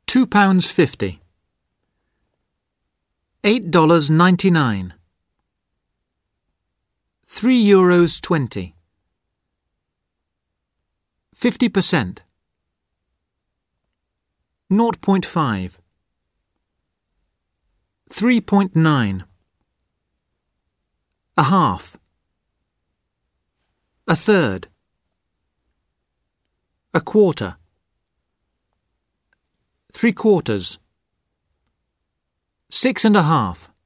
£2.50. $8.99. €3.20. 50%. 0.5. 3.9. A half. A third. A quarter. 3/4. 6 1/2.